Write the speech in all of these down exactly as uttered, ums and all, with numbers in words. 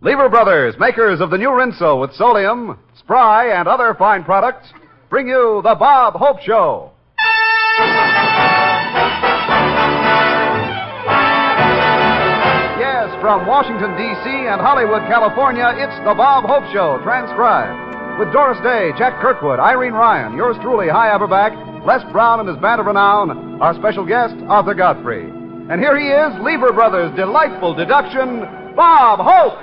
Lever Brothers, makers of the new Rinso with Solium, Spry, and other fine products, bring you the Bob Hope Show. Yes, from Washington, D C and Hollywood, California, it's the Bob Hope Show, transcribed. With Doris Day, Jack Kirkwood, Irene Ryan, yours truly, Hy Averback, Les Brown and his band of renown, our special guest, Arthur Godfrey. And here he is, Lever Brothers' delightful deduction, Bob Hope.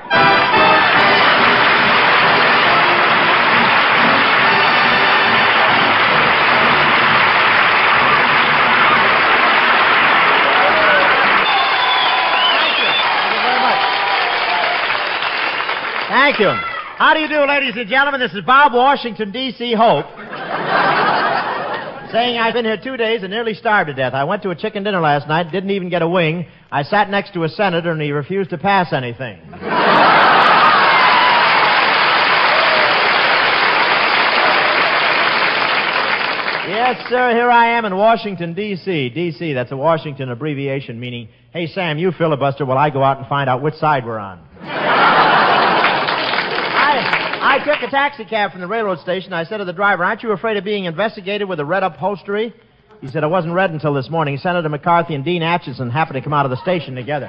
Thank you. How do you do, ladies and gentlemen? This is Bob Washington, D C Hope. Saying I've been here two days and nearly starved to death. I went to a chicken dinner last night, didn't even get a wing. I sat next to a senator and he refused to pass anything. Yes, sir, here I am in Washington, D C D C, that's a Washington abbreviation meaning, hey, Sam, you filibuster while I go out and find out which side we're on. I took a taxi cab from the railroad station. I said to the driver, aren't you afraid of being investigated with a red upholstery? He said, I wasn't red until this morning. Senator McCarthy and Dean Acheson happened to come out of the station together.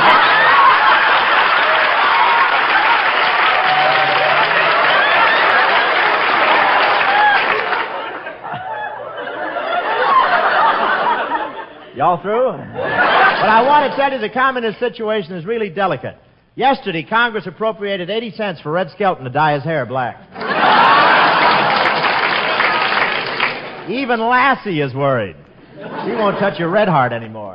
Y'all through? But I want to tell you the communist situation is really delicate. Yesterday, Congress appropriated eighty cents for Red Skelton to dye his hair black. Even Lassie is worried. She won't touch your red heart anymore.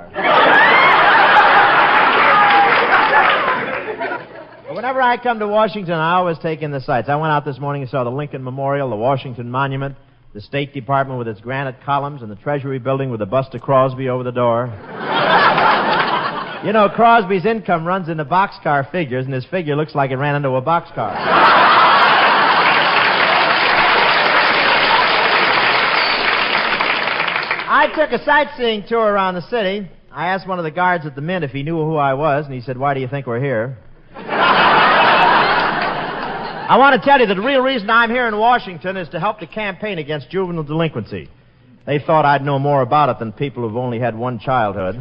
Whenever I come to Washington, I always take in the sights. I went out this morning and saw the Lincoln Memorial, the Washington Monument, the State Department with its granite columns, and the Treasury Building with the bust of Crosby over the door. You know, Crosby's income runs into boxcar figures, and his figure looks like it ran into a boxcar. I took a sightseeing tour around the city. I asked one of the guards at the Mint if he knew who I was, and he said, why do you think we're here? I want to tell you that the real reason I'm here in Washington is to help the campaign against juvenile delinquency. They thought I'd know more about it than people who've only had one childhood.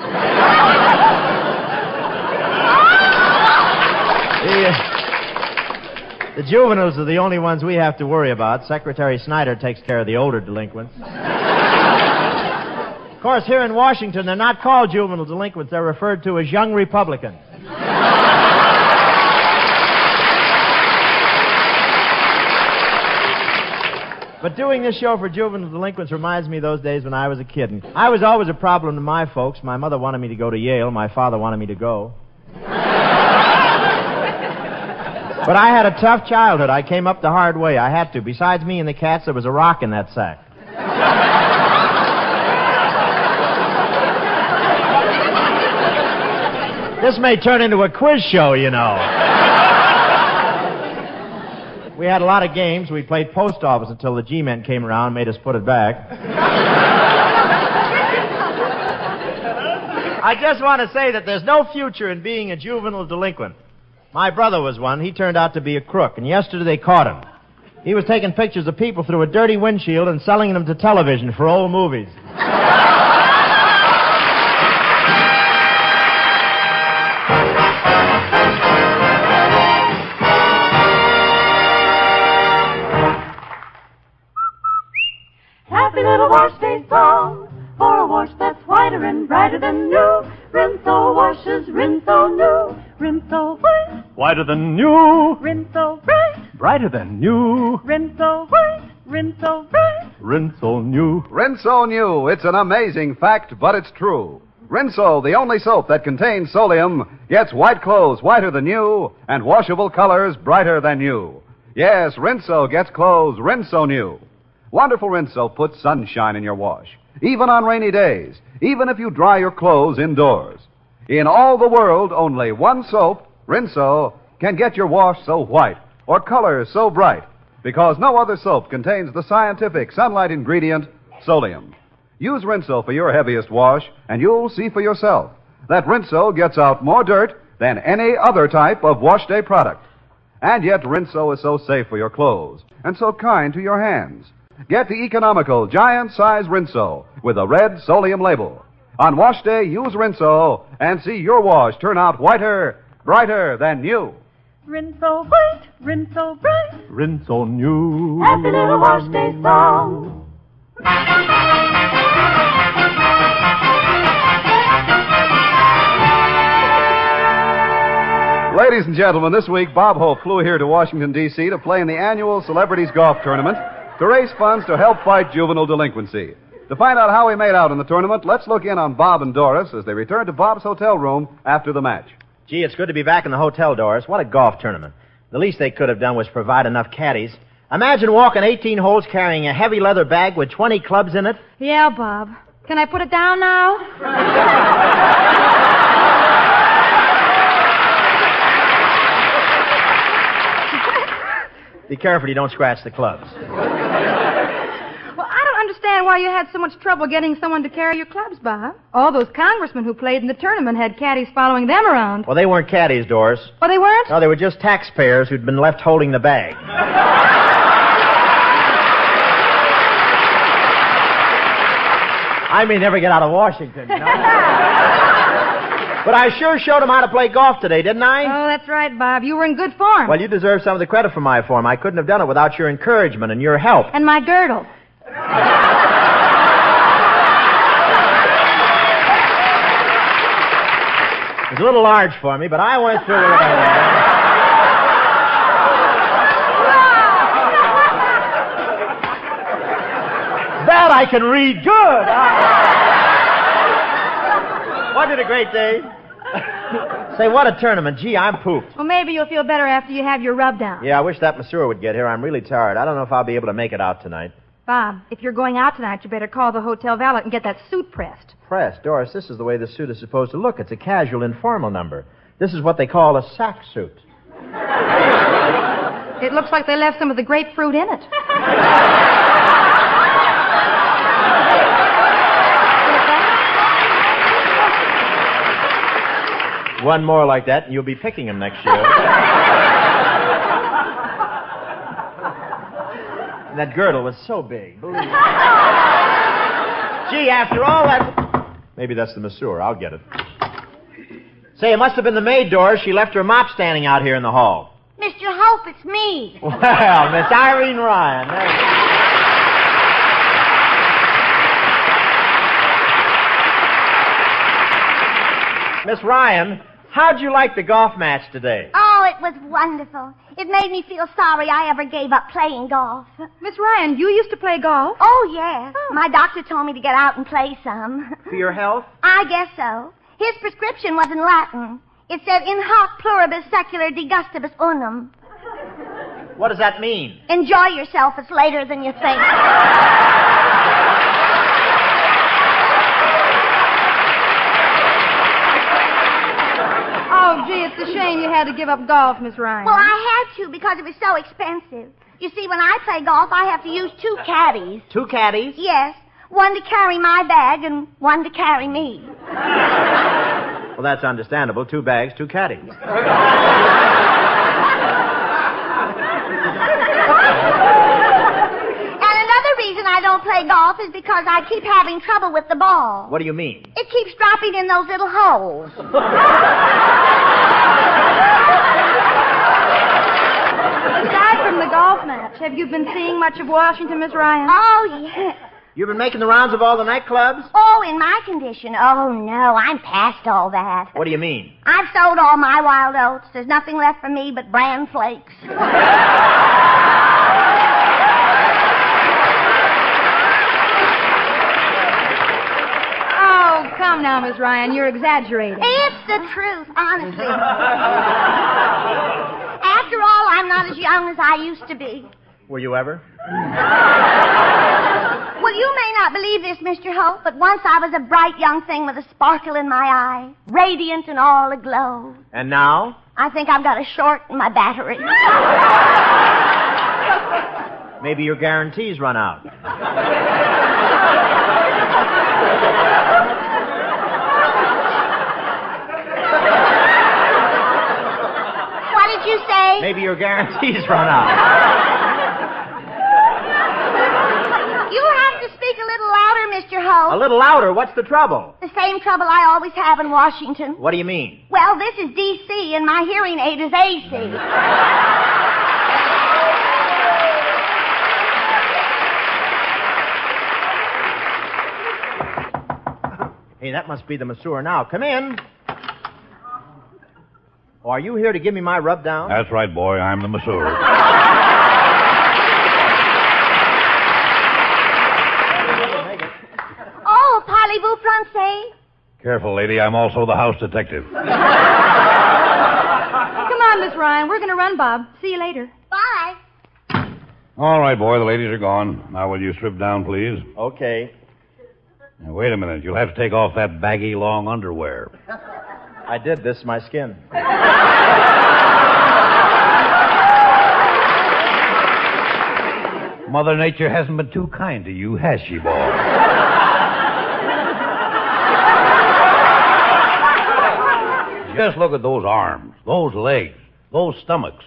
The, uh, the juveniles are the only ones we have to worry about. Secretary Snyder takes care of the older delinquents. Of course, here in Washington, they're not called juvenile delinquents. They're referred to as young Republicans. But doing this show for juvenile delinquents reminds me of those days when I was a kid. And I was always a problem to my folks. My mother wanted me to go to Yale. My father wanted me to go. But I had a tough childhood. I came up the hard way. I had to. Besides me and the cats, there was a rock in that sack. This may turn into a quiz show, you know. We had a lot of games. We played post office until the G-men came around and made us put it back. I just want to say that there's no future in being a juvenile delinquent. My brother was one. He turned out to be a crook, and yesterday they caught him. He was taking pictures of people through a dirty windshield and selling them to television for old movies. Happy little wash day song for a wash that's whiter and brighter than new. Rinso washes, Rinso new, Rinso white. Whiter than new. Rinso bright. Brighter than new. Rinso white. Rinso bright. Rinso new. Rinso new. It's an amazing fact, but it's true. Rinso, the only soap that contains Solium, gets white clothes whiter than new and washable colors brighter than new. Yes, Rinso gets clothes Rinso new. Wonderful Rinso puts sunshine in your wash, even on rainy days, even if you dry your clothes indoors. In all the world, only one soap, Rinso, can get your wash so white or colors so bright, because no other soap contains the scientific sunlight ingredient, Solium. Use Rinso for your heaviest wash, and you'll see for yourself that Rinso gets out more dirt than any other type of wash day product. And yet Rinso is so safe for your clothes and so kind to your hands. Get the economical giant-size Rinso with a red Solium label. On wash day, use Rinso and see your wash turn out whiter, brighter than new. Rinso white, Rinso bright, Rinso new. happy little wash day song. Ladies and gentlemen, this week Bob Hope flew here to Washington, D C to play in the annual Celebrities Golf Tournament to raise funds to help fight juvenile delinquency. To find out how he made out in the tournament, let's look in on Bob and Doris as they return to Bob's hotel room after the match. Gee, it's good to be back in the hotel, Doris. What a golf tournament. The least they could have done was provide enough caddies. Imagine walking eighteen holes carrying a heavy leather bag with twenty clubs in it. Yeah, Bob. Can I put it down now? Be careful you don't scratch the clubs. Well, I don't understand why you had so much trouble getting someone to carry your clubs, Bob. All those congressmen who played in the tournament had caddies following them around. Well, they weren't caddies, Doris. Oh, they weren't? No, they were just taxpayers who'd been left holding the bag. I may never get out of Washington, you know? But I sure showed them how to play golf today, didn't I? Oh, that's right, Bob. You were in good form. Well, you deserve some of the credit for my form. I couldn't have done it without your encouragement and your help. And my girdle. It was a little large for me, but I went through with it. That I can read good. Wasn't it a great day? Say, what a tournament. Gee, I'm pooped. Well, maybe you'll feel better after you have your rub down. Yeah, I wish that masseur would get here. I'm really tired. I don't know if I'll be able to make it out tonight. Bob, if you're going out tonight, you better call the hotel valet and get that suit pressed. Press, Doris, this is the way the suit is supposed to look. It's a casual, informal number. This is what they call a sack suit. It looks like they left some of the grapefruit in it. One more like that, and you'll be picking them next year. That girdle was so big. Believe me. Gee, after all that... Maybe that's the masseur. I'll get it. Say, it must have been the maid, Doris. She left her mop standing out here in the hall. Mister Hope, it's me. Well, Miss Irene Ryan. There... Miss Ryan, how'd you like the golf match today? Oh, it was wonderful. It made me feel sorry I ever gave up playing golf. Miss Ryan, you used to play golf? Oh, yes. Oh. My doctor told me to get out and play some. For your health? I guess so. His prescription was in Latin. It said, in hoc pluribus secular de gustibus unum. What does that mean? Enjoy yourself. It's later than you think. Oh, gee, it's a shame you had to give up golf, Miss Ryan. Well, I had to because it was so expensive. You see, when I play golf, I have to use two caddies. Two caddies? Yes. One to carry my bag and one to carry me. Well, that's understandable. Two bags, two caddies. And another reason I don't play golf is because I keep having trouble with the ball. What do you mean? It keeps dropping in those little holes. Aside from the golf match, have you been seeing much of Washington, Miss Ryan? Oh, yes. You've been making the rounds of all the nightclubs? Oh, in my condition. Oh, no, I'm past all that. What do you mean? I've sold all my wild oats. There's nothing left for me but bran flakes. Oh, come now, Miss Ryan. You're exaggerating. It's the truth, honestly. After all, I'm not as young as I used to be. Were you ever? Well, you may not believe this, Mister Hope, but once I was a bright young thing with a sparkle in my eye, radiant and all aglow. And now? I think I've got a short in my battery. Maybe your guarantees run out. say? Maybe your guarantee's run out. You have to speak a little louder, Mister Holt. A little louder. What's the trouble? The same trouble I always have in Washington. What do you mean? Well, this is D C and my hearing aid is A C. Hey, that must be the masseur now. Come in. Oh, are you here to give me my rub down? That's right, boy. I'm the masseur. Oh, parlez-vous français? Careful, lady. I'm also the house detective. Come on, Miss Ryan. We're going to run, Bob. See you later. Bye. All right, boy. The ladies are gone. Now, will you strip down, please? Okay. Now, wait a minute. You'll have to take off that baggy, long underwear. I did this, my skin. Mother Nature hasn't been too kind to you, has she, boy? Just look at those arms, those legs, those stomachs.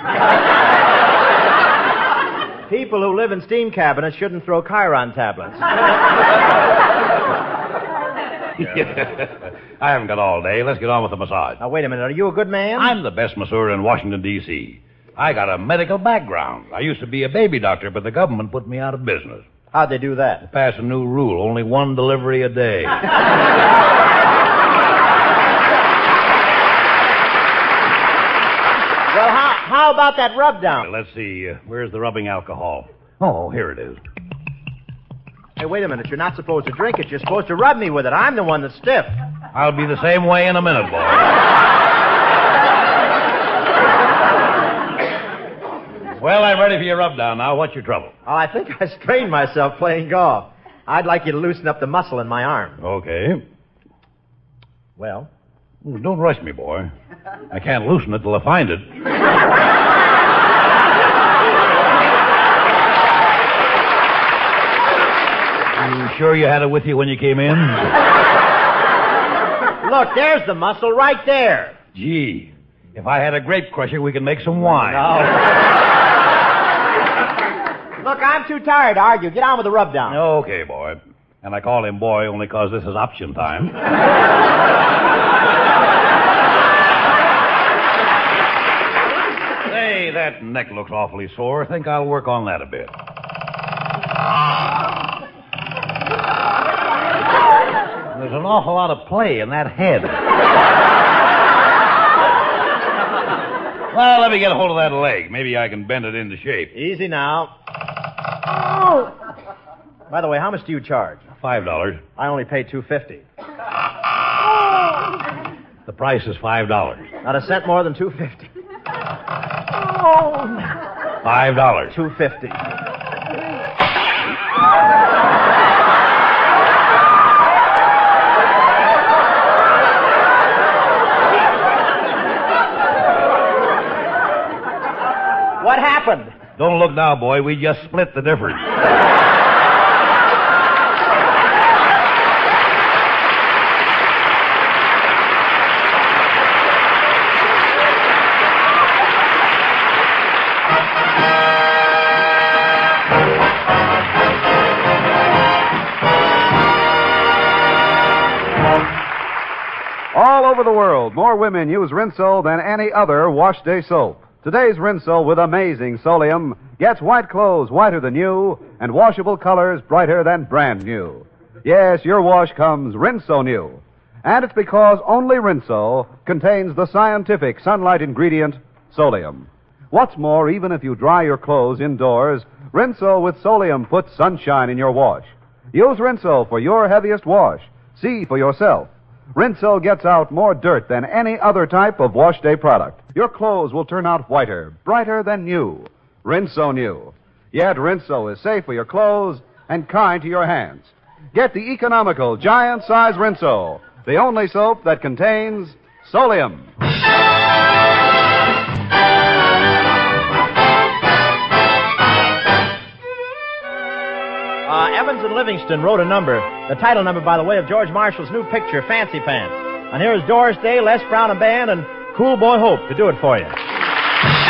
People who live in steam cabinets shouldn't throw Chiron tablets. I haven't got all day. Let's get on with the massage. Now, wait a minute. Are you a good man? I'm the best masseur in Washington, D C I got a medical background. I used to be a baby doctor, but the government put me out of business. How'd they do that? Pass a new rule, only one delivery a day. Well, how, how about that rub down? Let's see. Uh, where's the rubbing alcohol? Oh, here it is. Hey, wait a minute. You're not supposed to drink it. You're supposed to rub me with it. I'm the one that's stiff. I'll be the same way in a minute, boy. Well, I'm ready for your rub down now. What's your trouble? Oh, I think I strained myself playing golf. I'd like you to loosen up the muscle in my arm. Okay. Well? Don't rush me, boy. I can't loosen it till I find it. You sure you had it with you when you came in? Look, there's the muscle right there. Gee, if I had a grape crusher, we could make some wine. No. Look, I'm too tired to argue. Get on with the rub down. Okay, boy. And I call him boy only because this is option time. Say, that neck looks awfully sore. I think I'll work on that a bit. There's an awful lot of play in that head. Well, let me get a hold of that leg. Maybe I can bend it into shape. Easy now. Oh. By the way, how much do you charge? Five dollars. I only pay two fifty. The price is five dollars. Not a cent more than two fifty. Five dollars. Two fifty. What happened? Don't look now, boy. We just split the difference. All over the world, more women use Rinso than any other wash day soap. Today's Rinso with amazing Solium gets white clothes whiter than new and washable colors brighter than brand new. Yes, your wash comes Rinso new. And it's because only Rinso contains the scientific sunlight ingredient, Solium. What's more, even if you dry your clothes indoors, Rinso with Solium puts sunshine in your wash. Use Rinso for your heaviest wash. See for yourself. Rinso gets out more dirt than any other type of wash day product. Your clothes will turn out whiter, brighter than new. Rinso new. Yet Rinso is safe for your clothes and kind to your hands. Get the economical giant-size Rinso, the only soap that contains Solium. Uh, Evans and Livingston wrote a number, the title number, by the way, of George Marshall's new picture, Fancy Pants. And here's Doris Day, Les Brown and Band, and Cool Boy Hope to do it for you.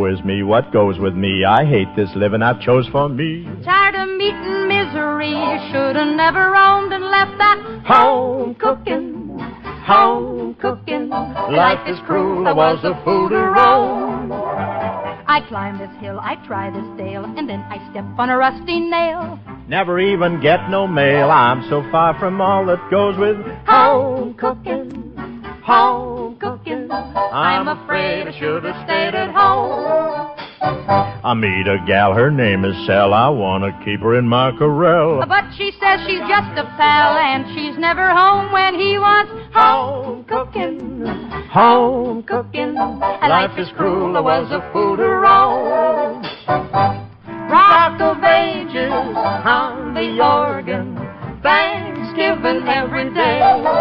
woe is me, what goes with me? I hate this living I've chose for me. Tired of meeting misery, shoulda never roamed and left that home cooking, home cooking. Life is cruel, I was a fool to roam. I climb this hill, I try this dale, and then I step on a rusty nail. Never even get no mail, I'm so far from all that goes with home cooking, home cooking. I'm afraid I should have stayed at home. I meet a gal, her name is Sal, I want to keep her in my corral. But she says she's just a pal, and she's never home when he wants home cooking, home cooking. Life is cruel, I was a fool to roam. Rock of Ages on the organ, Thanksgiving every day.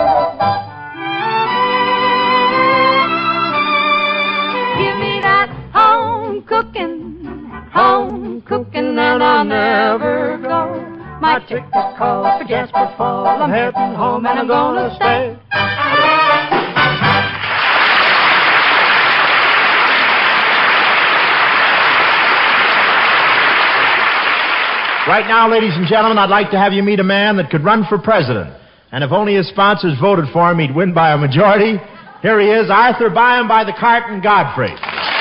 Give me that home cooking, home cooking, and I'll never go. My ticket calls for Jasper Fall. I'm heading home and I'm gonna stay. Right now, ladies and gentlemen, I'd like to have you meet a man that could run for president. And if only his sponsors voted for him, he'd win by a majority. Here he is, Arthur Byam by the Carton Godfrey.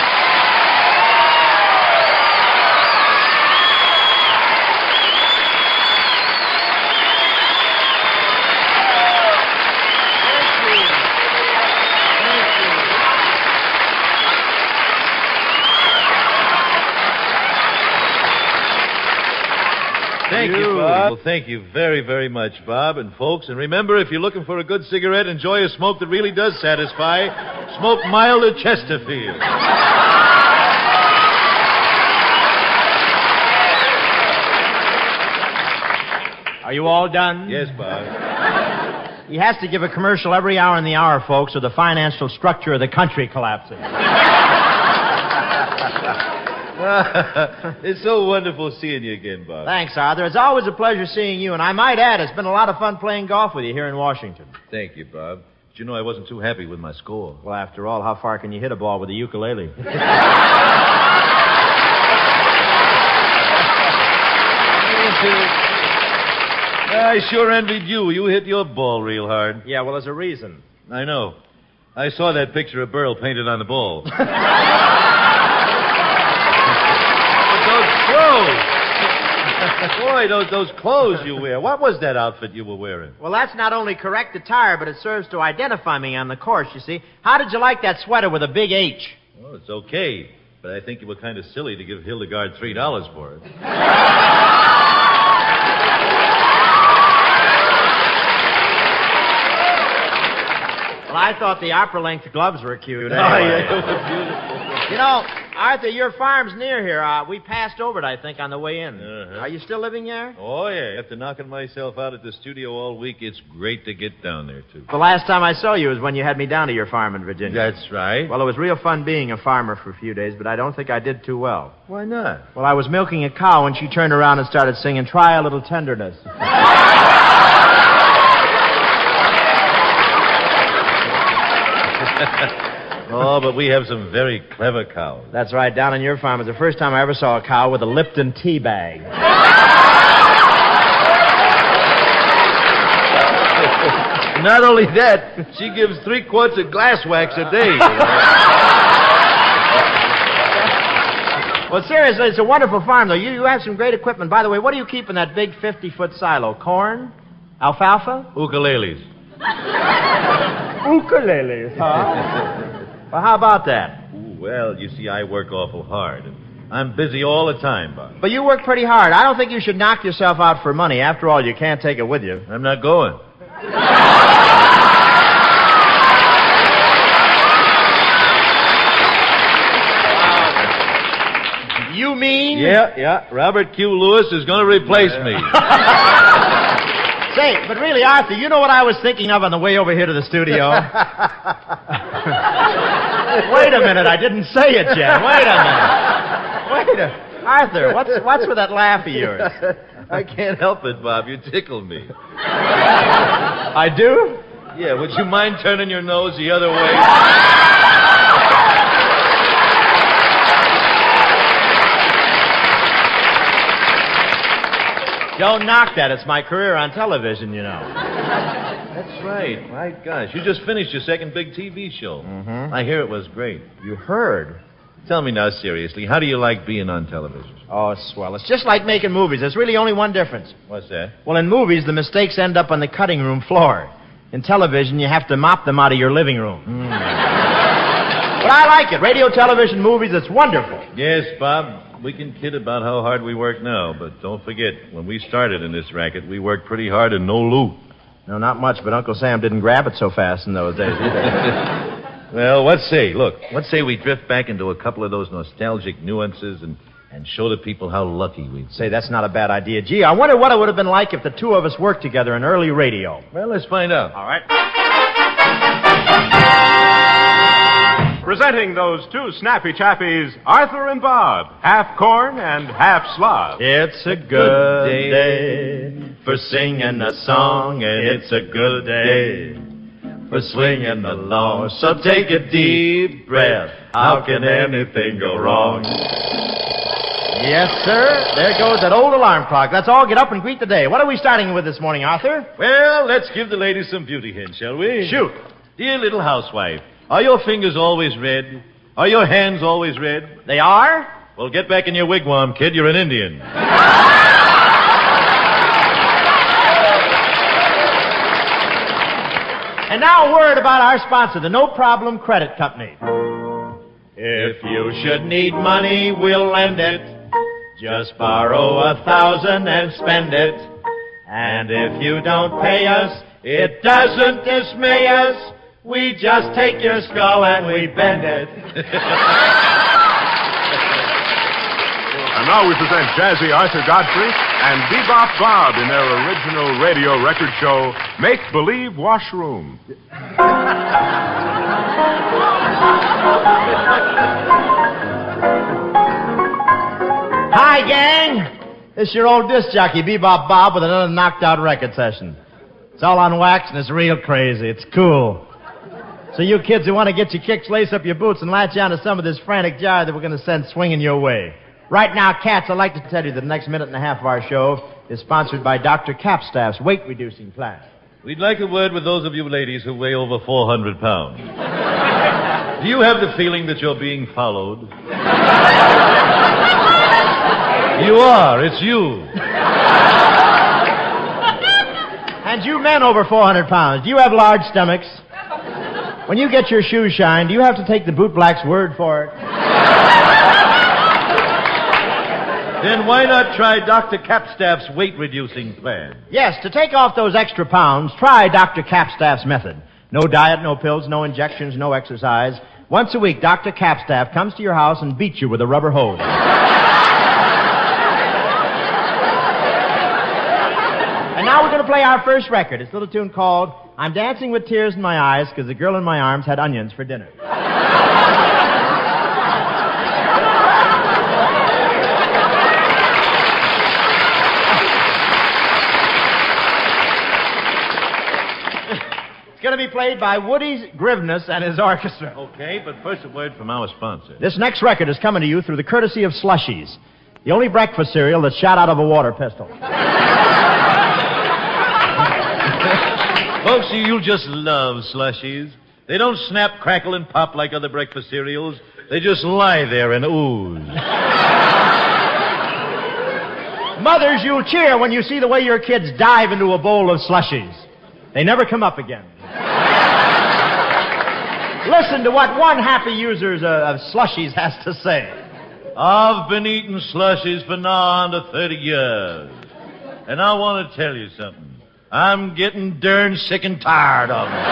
Thank you, Bob. Well, thank you very, very much, Bob and folks. And remember, if you're looking for a good cigarette, enjoy a smoke that really does satisfy. Smoke Milder Chesterfield. Are you all done? Yes, Bob. He has to give a commercial every hour in the hour, folks, or the financial structure of the country collapses. It's so wonderful seeing you again, Bob. Thanks, Arthur. It's always a pleasure seeing you, and I might add, it's been a lot of fun playing golf with you here in Washington. Thank you, Bob. But you know I wasn't too happy with my score. Well, after all, how far can you hit a ball with a ukulele? I sure envied you. You hit your ball real hard. Yeah, well, there's a reason. I know. I saw that picture of Burl painted on the ball. Boy, those, those clothes you wear. What was that outfit you were wearing? Well, that's not only correct attire, but it serves to identify me on the course, you see. How did you like that sweater with a big H? Well, it's okay, but I think you were kind of silly to give Hildegard three dollars for it. Well, I thought the opera-length gloves were cute. Anyway. Oh, yeah, they were beautiful. You know, Arthur, your farm's near here. Uh, we passed over it, I think, on the way in. Uh-huh. Are you still living there? Oh, yeah. After knocking myself out at the studio all week, it's great to get down there, too. The last time I saw you was when you had me down to your farm in Virginia. That's right. Well, it was real fun being a farmer for a few days, but I don't think I did too well. Why not? Well, I was milking a cow, and she turned around and started singing, "Try a Little Tenderness." Oh, but we have some very clever cows. That's right. Down on your farm was the first time I ever saw a cow with a Lipton tea bag. Not only that, she gives three quarts of glass wax a day. Well, seriously, it's a wonderful farm, though. You, you have some great equipment. By the way, what do you keep in that big fifty-foot silo? Corn? Alfalfa? Ukuleles. Ukuleles, huh? Well, how about that? Ooh, well, you see, I work awful hard. I'm busy all the time, Bob. But you work pretty hard. I don't think you should knock yourself out for money. After all, you can't take it with you. I'm not going. You mean? Yeah, yeah. Robert Q. Lewis is going to replace me. Say, but really, Arthur, you know what I was thinking of on the way over here to the studio? Wait a minute, I didn't say it yet. Wait a minute. Wait a Arthur, what's what's with that laugh of yours? I can't help it, Bob. You tickle me. I do? Yeah, would you mind turning your nose the other way? Don't knock that. It's my career on television, you know. That's right. My gosh. You just finished your second big T V show. Mm-hmm. I hear it was great. You heard. Tell me now, seriously, how do you like being on television? Oh, swell. It's just like making movies. There's really only one difference. What's that? Well, in movies, the mistakes end up on the cutting room floor. In television, you have to mop them out of your living room. Mm. But I like it. Radio, television, movies, it's wonderful. Yes, Bob. We can kid about how hard we work now, but don't forget, when we started in this racket, we worked pretty hard and no loot. No, not much, but Uncle Sam didn't grab it so fast in those days either. Well, let's say, look, let's say we drift back into a couple of those nostalgic nuances and, and show the people how lucky we'd be. Say, that's not a bad idea. Gee, I wonder what it would have been like if the two of us worked together in early radio. Well, let's find out. All right. Presenting those two snappy chappies, Arthur and Bob, half corn and half slob. It's a good day for singing a song, and it's a good day for swinging along. So take a deep breath. How can anything go wrong? Yes, sir. There goes that old alarm clock. Let's all get up and greet the day. What are we starting with this morning, Arthur? Well, let's give the ladies some beauty hints, shall we? Shoot. Dear little housewife, are your fingers always red? Are your hands always red? They are? Well, get back in your wigwam, kid. You're an Indian. And now a word about our sponsor, the No Problem Credit Company. If you should need money, we'll lend it. Just borrow a thousand and spend it. And if you don't pay us, it doesn't dismay us. We just take your skull and we bend it. And now we present Jazzy Arthur Godfrey and Bebop Bob in their original radio record show, Make Believe Washroom. Hi, gang. This is your old disc jockey, Bebop Bob, with another knocked-out record session. It's all on wax and it's real crazy. It's cool. So you kids who want to get your kicks, lace up your boots, and latch on to some of this frantic jive that we're going to send swinging your way. Right now, cats, I'd like to tell you that the next minute and a half of our show is sponsored by Doctor Capstaff's weight-reducing plan. We'd like a word with those of you ladies who weigh over four hundred pounds. Do you have the feeling that you're being followed? You are. It's you. And you men over four hundred pounds, do you have large stomachs? When you get your shoes shined, do you have to take the bootblack's word for it? Then why not try Doctor Capstaff's weight-reducing plan? Yes, to take off those extra pounds, try Doctor Capstaff's method. No diet, no pills, no injections, no exercise. Once a week, Doctor Capstaff comes to your house and beats you with a rubber hose. And now we're going to play our first record. It's a little tune called I'm Dancing with Tears in My Eyes because the girl in my arms had onions for dinner. It's going to be played by Woody Grivness and his orchestra. Okay, but first a word from our sponsor. This next record is coming to you through the courtesy of Slushies, the only breakfast cereal that's shot out of a water pistol. Folks, you'll just love Slushies. They don't snap, crackle, and pop like other breakfast cereals. They just lie there and ooze. Mothers, you'll cheer when you see the way your kids dive into a bowl of Slushies. They never come up again. Listen to what one happy user of Slushies has to say. I've been eating Slushies for now under thirty years. And I want to tell you something. I'm getting darn sick and tired of them.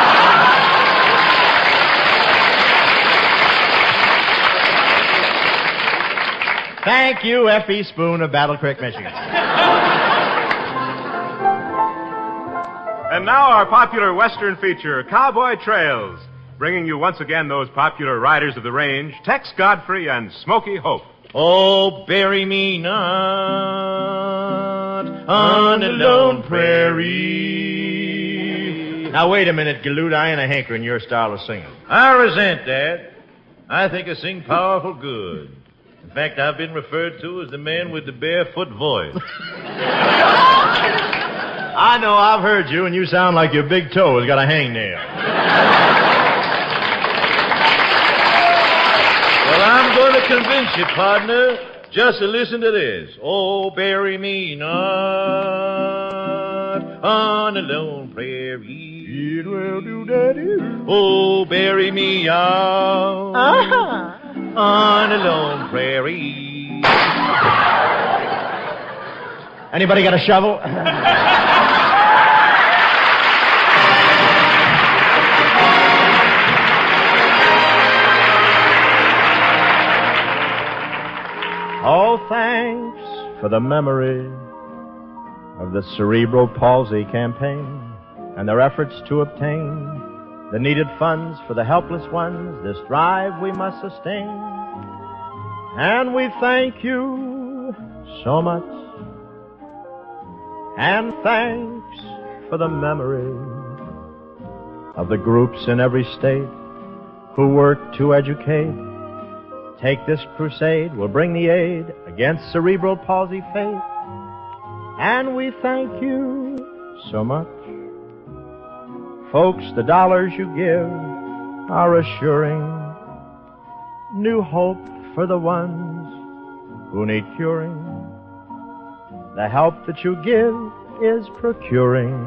Thank you, F E. Spoon of Battle Creek, Michigan. And now our popular Western feature, Cowboy Trails, bringing you once again those popular riders of the range, Tex Godfrey and Smoky Hope. Oh, bury me not on the lone prairie. Now, wait a minute, Galoot. I ain't a hankering your style of singing. I resent that. I think I sing powerful good. In fact, I've been referred to as the man with the barefoot voice. I know, I've heard you, and you sound like your big toe has got a hangnail. Well, I'm going to convince you, partner. Just to listen to this. Oh, bury me not on a lone prairie. It will do daddy. Oh, bury me out uh-huh. on a lone prairie. Anybody got a shovel? Oh, thanks for the memory of the Cerebral Palsy campaign and their efforts to obtain the needed funds for the helpless ones. This drive we must sustain. And we thank you so much. And thanks for the memory of the groups in every state who work to educate. Take this crusade, we'll bring the aid against cerebral palsy fate. And we thank you so much. Folks, the dollars you give are assuring new hope for the ones who need curing. The help that you give is procuring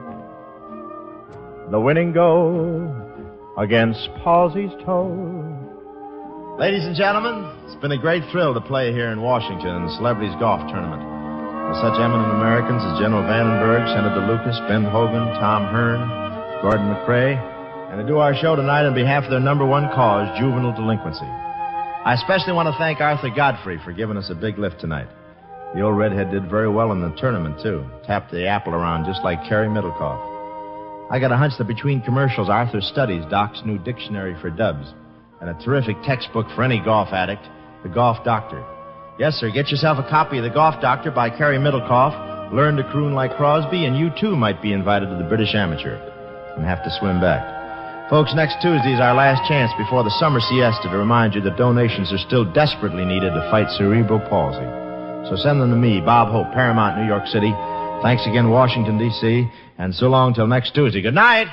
the winning goal against palsy's toe. Ladies and gentlemen, it's been a great thrill to play here in Washington in the Celebrities Golf Tournament with such eminent Americans as General Vandenberg, Senator Lucas, Ben Hogan, Tom Hearn, Gordon McRae, and to do our show tonight on behalf of their number one cause, juvenile delinquency. I especially want to thank Arthur Godfrey for giving us a big lift tonight. The old redhead did very well in the tournament, too. Tapped the apple around just like Carrie Middlecoff. I got a hunch that between commercials, Arthur studies Doc's new dictionary for dubs. And a terrific textbook for any golf addict, The Golf Doctor. Yes, sir, get yourself a copy of The Golf Doctor by Carrie Middlecoff. Learn to croon like Crosby, and you, too, might be invited to the British Amateur and have to swim back. Folks, next Tuesday is our last chance before the summer siesta to remind you that donations are still desperately needed to fight cerebral palsy. So send them to me, Bob Hope, Paramount, New York City. Thanks again, Washington, D C, and so long till next Tuesday. Good night.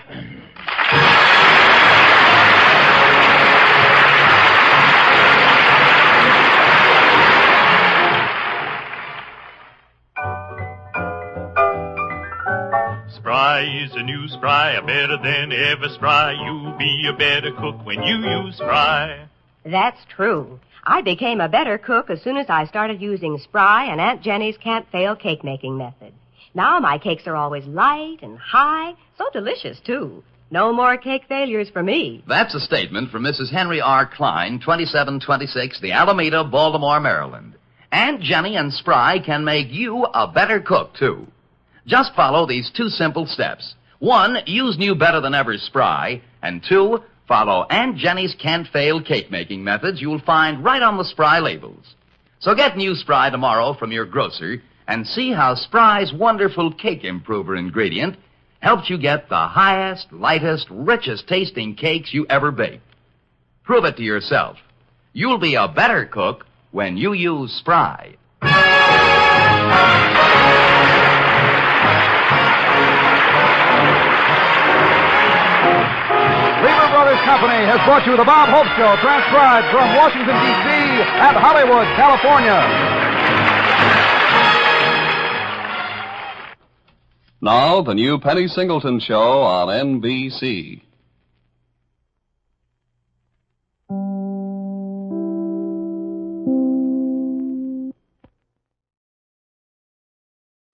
Spry is a new Spry, a better than ever Spry. You'll be a better cook when you use Spry. That's true. I became a better cook as soon as I started using Spry and Aunt Jenny's can't-fail cake-making method. Now my cakes are always light and high, so delicious, too. No more cake failures for me. That's a statement from Missus Henry R. Klein, twenty-seven twenty-six, the Alameda, Baltimore, Maryland. Aunt Jenny and Spry can make you a better cook, too. Just follow these two simple steps. One, use new better than ever Spry. And two, follow Aunt Jenny's can't-fail cake-making methods you'll find right on the Spry labels. So get new Spry tomorrow from your grocer and see how Spry's wonderful cake improver ingredient helps you get the highest, lightest, richest tasting cakes you ever baked. Prove it to yourself. You'll be a better cook when you use Spry. Lever Brothers Company has brought you the Bob Hope Show, transcribed from Washington, D C and Hollywood, California. Now, the new Penny Singleton Show on N B C.